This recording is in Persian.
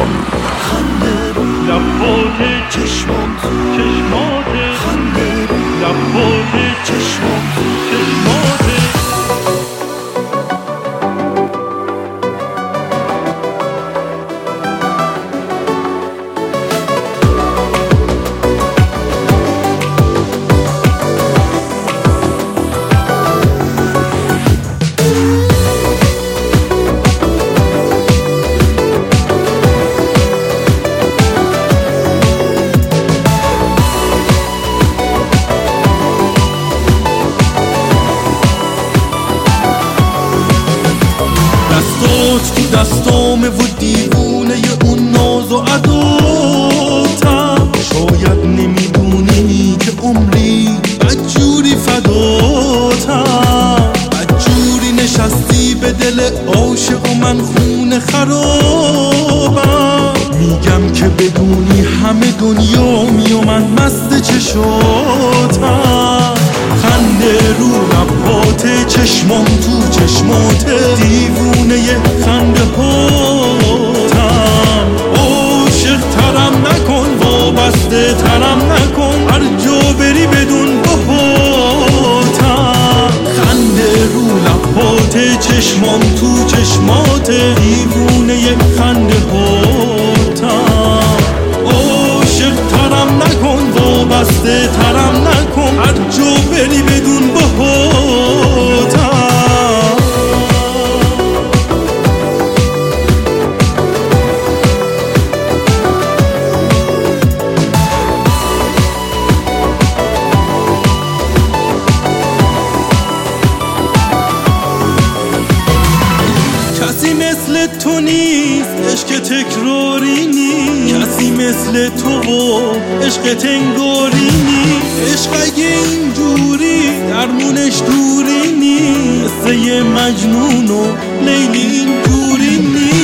خنده رو لبات چشمات خنده رو لبات چشمات دستامه و دیوونه اون ناز و عداتم. شاید نمیدونی که عمری بدجوری فداتم، بدجوری نشستی به دل عاشق و من خونه خرابم. میگم که بدونی همه دنیا می و من مست چشاتم. خنده رو لبات چشمان تو چشمات دیوونه خنده هاتم. عاشق ترم نکن وابسته ترم نکن، هر جا بری بدون بهاتم. خنده رو لبات چشمان تو چشمات دیوونه خنده هاتم. عاشق ترم نکن وابسته ترم نکن، هر جا بری بدون بهاتم. کسی مثل تو نیست، عشق تکراری نیست. کسی مثل تو عشق تنگاری نیست. عشق اگه اینجوری درمونش دوری نیست، قصه مجنون و لیلی اینجوری نیست.